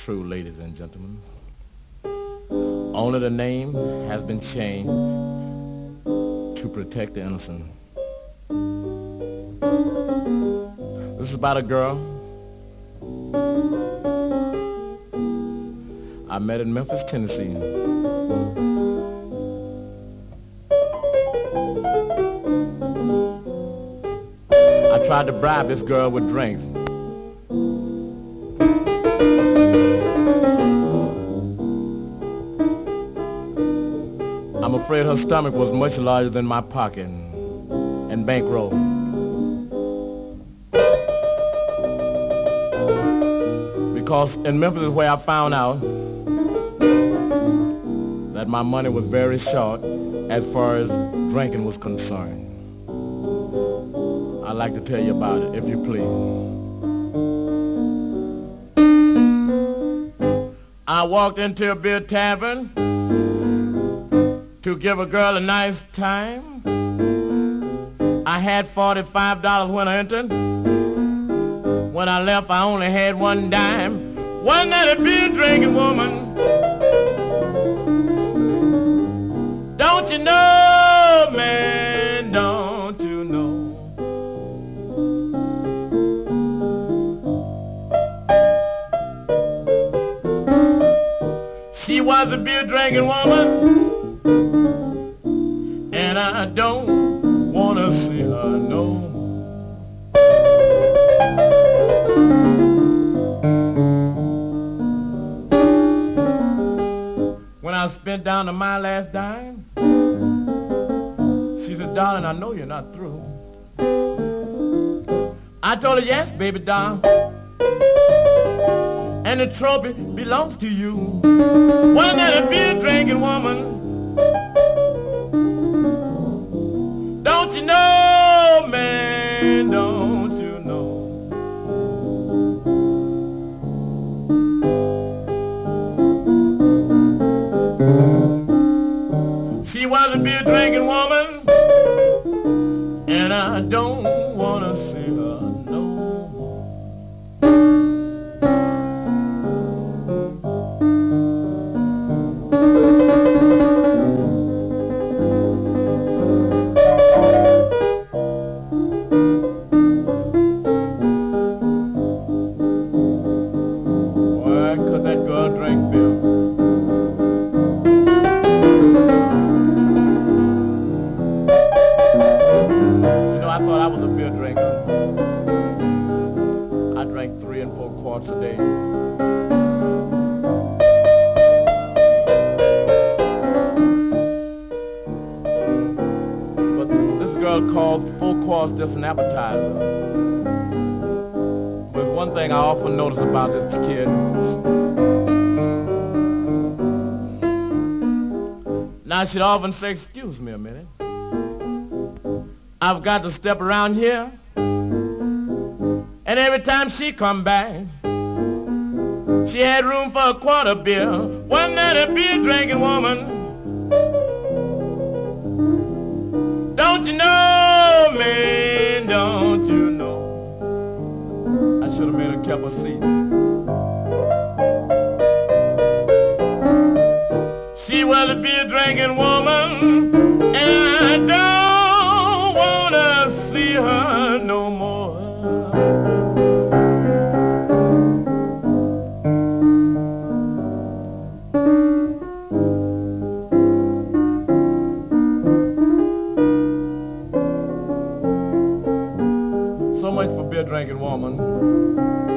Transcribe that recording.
true, ladies and gentlemen. Only the name has been changed to protect the innocent. This is about a girl I met in Memphis, Tennessee. I tried to bribe this girl with drinks. I'm afraid her stomach was much larger than my pocket and bankroll. Because in Memphis is where I found out that my money was very short as far as drinking was concerned. I'd like to tell you about it, if you please. I walked into a beer tavern to give a girl a nice time. I had $45 when I entered. When I left, I only had one dime. Wasn't that a beer drinking woman? Don't you know, man, don't you know? She was a beer drinking woman, and I don't wanna see her no more. When I spent down to my last dime, she said, darling, I know you're not through. I told her, yes, baby doll, and the trophy belongs to you. Wasn't that a beer drinking woman? Don't you know, man, don't you know? She was a beer drinking woman, and I don't wanna see her no more. Why could that girl drink beer? I thought I was a beer drinker. I drank 3 and 4 quarts a day. But this girl called 4 quarts just an appetizer. But one thing I often notice about this kid. Now she'd often say, excuse me a minute, I've got to step around here. And every time she come back, she had room for a quart of beer. Wasn't that a beer drinking woman? Don't you know, man, don't you know? I should have made her kept her seat. She was a beer drinking woman, and I don't wanna see her no more. So much for beer drinking woman.